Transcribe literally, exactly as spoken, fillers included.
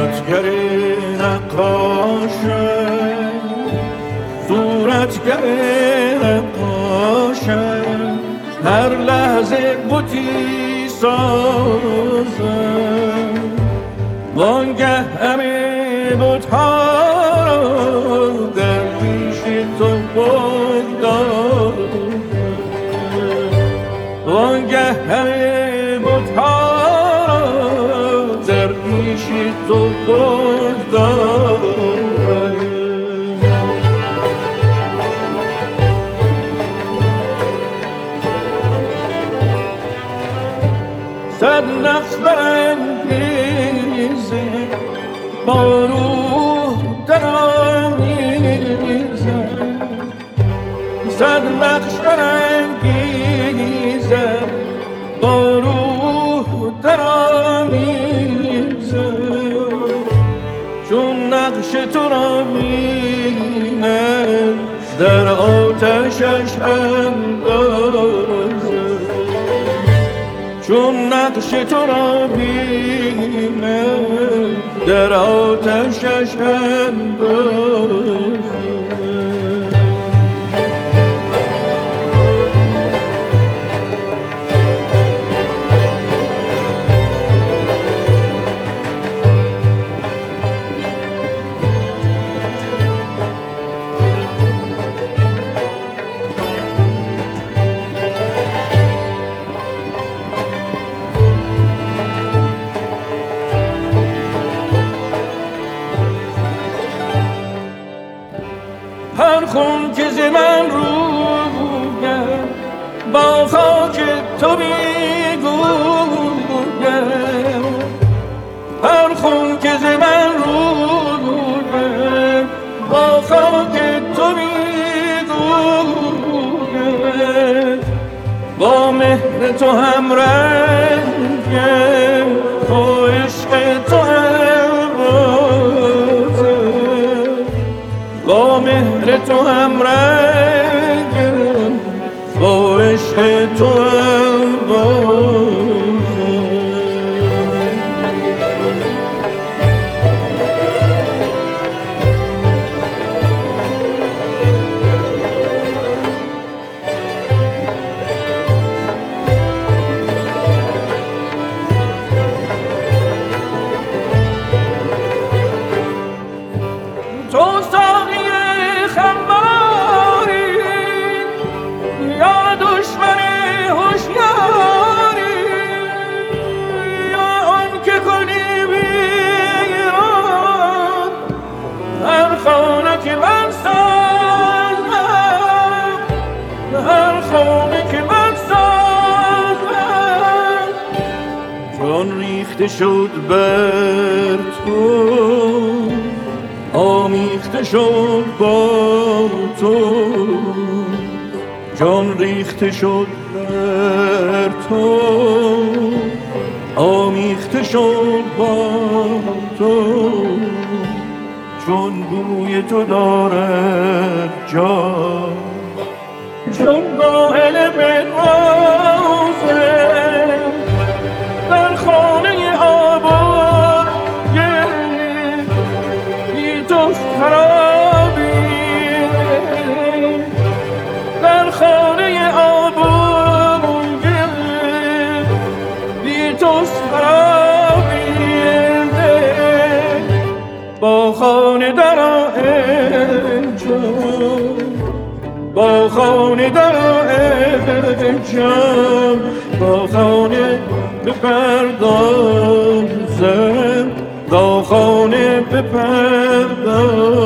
صورتگر نقاشه صورتگر نقاشه هر لحظه بوتی سازه وانگه همه بوتها در پیش تو بگدازه وانگه همه بوتها در پیش تو بگدازه صد نقش برانگیزه با روح درآمیزه صد نقش برانگیزه با روح درآمیزه چون نقش تو را بینم در آتشش اندازه چون نقش تو را بینم در آتشش اندازه هر خون که ز من رویم با خاک تو میگویم هر خون که ز من رویم با خاک تو میگویم با مهر تو هم رنگم با عشق تو هم بازم با مهر تو هم رنگم با عشق تو هم بازم تو ساقی خماری یا دشمن هوشیاری یا آن که کنی ویران هر خانه که من سازم هر خانه که من سازم چون ریخته شد بر تو آمیخته شد با تو جان ریخته شد بر تو آمیخته شد با تو چون بوی تو دارد جان چون قائل به روزه در خانه آباد تو خرابی در خانه آبونگه بی تو خرابی با خانه درا انجام با خانه درا انجام با خانه بپردازم با خانه بپردازم